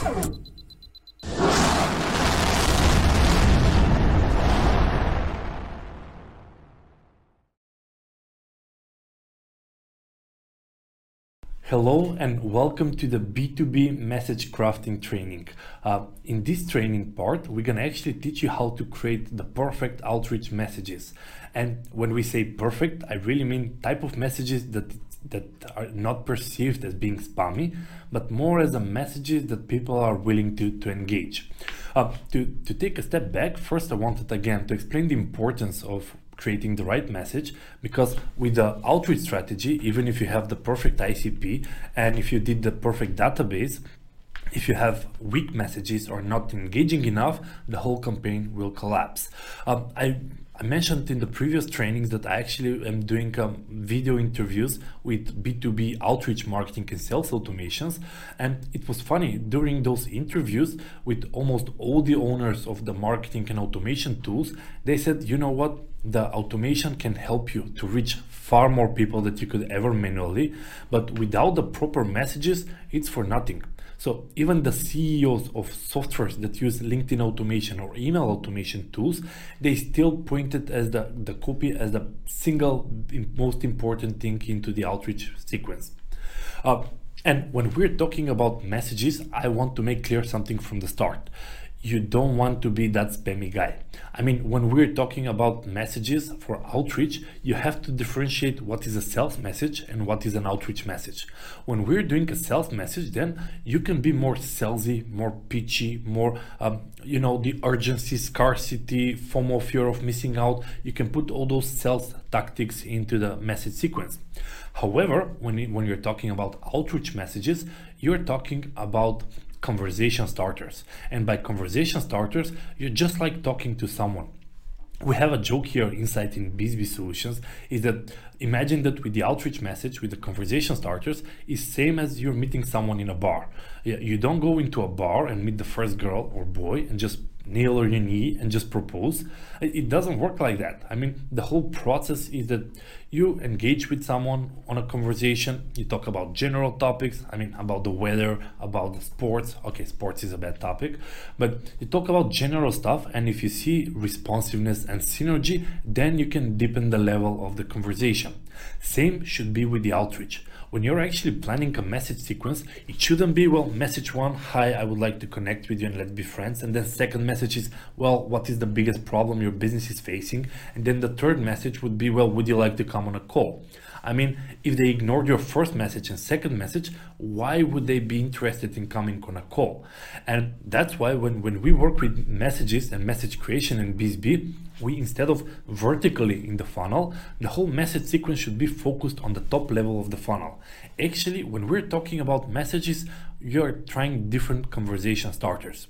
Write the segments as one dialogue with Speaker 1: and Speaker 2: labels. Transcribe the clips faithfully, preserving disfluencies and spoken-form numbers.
Speaker 1: Hello and welcome to the B two B message crafting training. Uh, in this training part, we're gonna actually teach you how to create the perfect outreach messages. And when we say perfect, I really mean type of messages that that are not perceived as being spammy, but more as a messages that people are willing to, to engage. Uh, to, to take a step back, first I wanted again to explain the importance of creating the right message, because with the outreach strategy, even if you have the perfect I C P and if you did the perfect database, if you have weak messages or not engaging enough, the whole campaign will collapse. Um, I, I mentioned in the previous trainings that I actually am doing um, video interviews with B two B outreach marketing and sales automations. And it was funny, during those interviews with almost all the owners of the marketing and automation tools, they said, you know what? The automation can help you to reach far more people that you could ever manually, but without the proper messages, it's for nothing. So even the C E Os of softwares that use LinkedIn automation or email automation tools, they still point it as the, the copy as the single most important thing into the outreach sequence. Uh, and when we're talking about messages, I want to make clear something from the start. You don't want to be that spammy guy. I mean, when we're talking about messages for outreach, you have to differentiate what is a sales message and what is an outreach message. When we're doing a sales message, then you can be more salesy, more pitchy, more, um, you know, the urgency, scarcity, FOMO, fear of missing out. You can put all those sales tactics into the message sequence. However, when, you, when you're talking about outreach messages, you're talking about conversation starters. And by conversation starters, you're just like talking to someone. We have a joke here inside in B two B Solutions, is that imagine that with the outreach message, with the conversation starters, is same as you're meeting someone in a bar. You don't go into a bar and meet the first girl or boy and just kneel on your knee and just propose. It doesn't work like that. I mean, the whole process is that you engage with someone on a conversation, you talk about general topics, I mean, about the weather, about the sports. Okay, sports is a bad topic, but you talk about general stuff, and if you see responsiveness and synergy, then you can deepen the level of the conversation. Same should be with the outreach. When you're actually planning a message sequence, it shouldn't be, well, message one, hi, I would like to connect with you and let's be friends. And then second message is, well, what is the biggest problem your business is facing? And then the third message would be, well, would you like to come on a call? I mean, if they ignored your first message and second message, why would they be interested in coming on a call? And that's why when, when we work with messages and message creation in B two B, we, instead of vertically in the funnel, the whole message sequence should be focused on the top level of the funnel. Actually, when we're talking about messages, you're trying different conversation starters.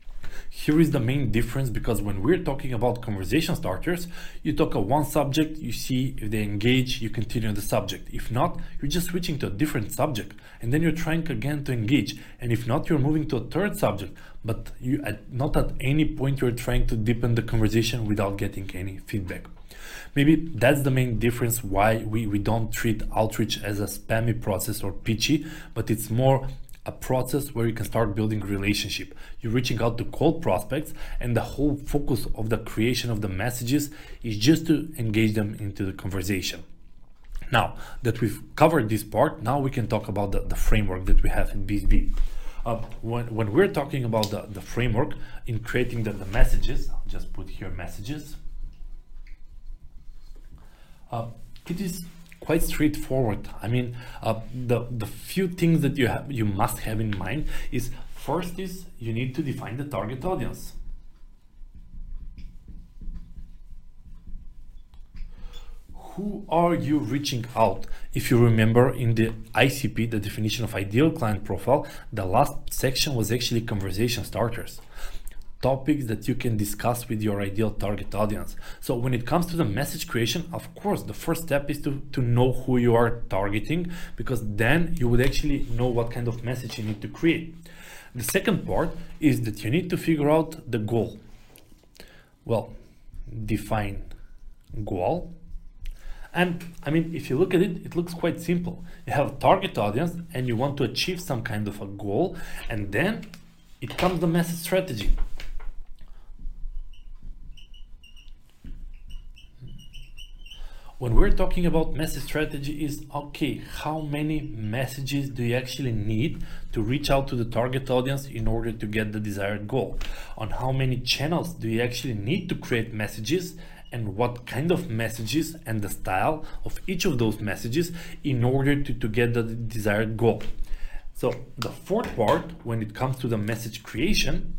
Speaker 1: Here is the main difference, because when we're talking about conversation starters, you talk about one subject, you see if they engage, you continue the subject. If not, you're just switching to a different subject, and then you're trying again to engage. And if not, you're moving to a third subject, but you at not at any point you're trying to deepen the conversation without getting any feedback. Maybe that's the main difference why we, we don't treat outreach as a spammy process or pitchy, but it's more a process where you can start building relationship. You're reaching out to cold prospects, and the whole focus of the creation of the messages is just to engage them into the conversation. Now that we've covered this part, now we can talk about the, the framework that we have in B two B. Uh, when, when we're talking about the, the framework in creating the, the messages, I'll just put here messages. Uh, it is quite straightforward. I mean, uh, the the few things that you have you must have in mind is, first is you need to define the target audience. Who are you reaching out? If you remember in the I C P, the definition of ideal client profile, the last section was actually conversation starters. Topics that you can discuss with your ideal target audience. So when it comes to the message creation, of course, the first step is to, to know who you are targeting, because then you would actually know what kind of message you need to create. The second part is that you need to figure out the goal. Well, define goal. And I mean, if you look at it, it looks quite simple. You have a target audience and you want to achieve some kind of a goal, and then it comes the message strategy. When we're talking about message strategy is, okay, how many messages do you actually need to reach out to the target audience in order to get the desired goal? On how many channels do you actually need to create messages, and what kind of messages and the style of each of those messages in order to, to get the desired goal? So the fourth part, when it comes to the message creation,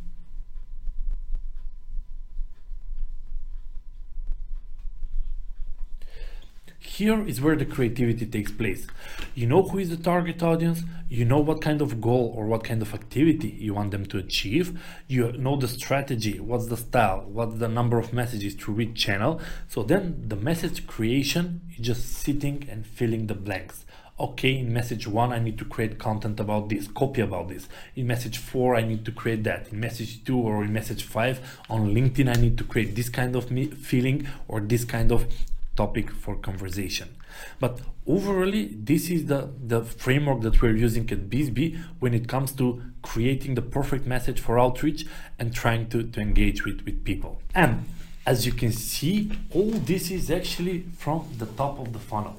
Speaker 1: here is where the creativity takes place. You know who is the target audience, you know what kind of goal or what kind of activity you want them to achieve, you know the strategy, what's the style, what's the number of messages to reach channel. So then the message creation is just sitting and filling the blanks. Okay, in message one, I need to create content about this, copy about this. In message four, I need to create that. In message two or in message five on LinkedIn, I need to create this kind of feeling or this kind of topic for conversation. But overall, this is the, the framework that we're using at B S B when it comes to creating the perfect message for outreach and trying to, to engage with, with people. And as you can see, all this is actually from the top of the funnel.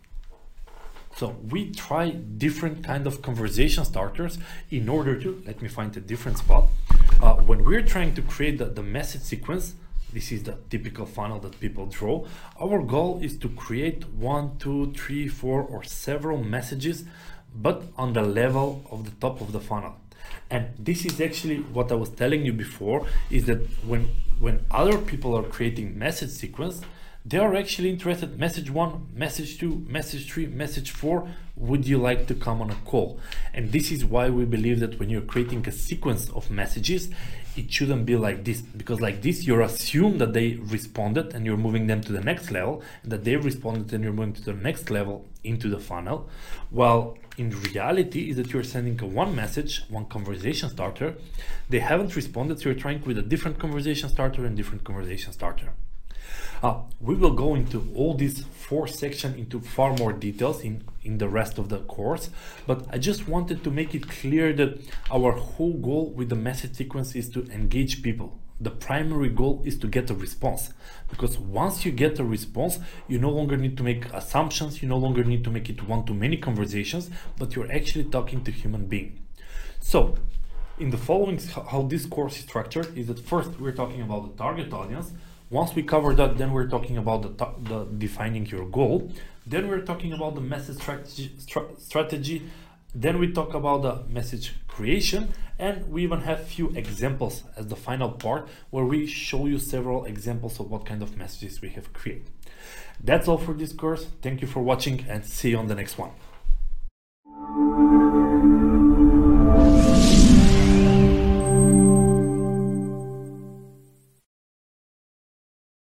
Speaker 1: So we try different kind of conversation starters in order to, let me find a different spot. Uh, when we're trying to create the, the message sequence, this is the typical funnel that people draw. Our goal is to create one, two, three, four, or several messages, but on the level of the top of the funnel. And this is actually what I was telling you before, is that when, when other people are creating message sequence, they are actually interested, message one, message two, message three, message four, would you like to come on a call? And this is why we believe that when you're creating a sequence of messages, it shouldn't be like this, because like this, you assume that they responded and you're moving them to the next level, and that they responded and you're moving to the next level into the funnel. While in reality is that you're sending a one message, one conversation starter, they haven't responded, so you're trying with a different conversation starter and different conversation starter. Uh, we will go into all these four sections into far more details in, in the rest of the course, but I just wanted to make it clear that our whole goal with the message sequence is to engage people. The primary goal is to get a response, because once you get a response, you no longer need to make assumptions, you no longer need to make it one-to-many conversations, but you're actually talking to human being. So in the following, how this course is structured is that first we're talking about the target audience. Once we cover that, then we're talking about the, the defining your goal. Then we're talking about the message strategy, strategy. Then we talk about the message creation, and we even have few examples as the final part where we show you several examples of what kind of messages we have created. That's all for this course. Thank you for watching and see you on the next one.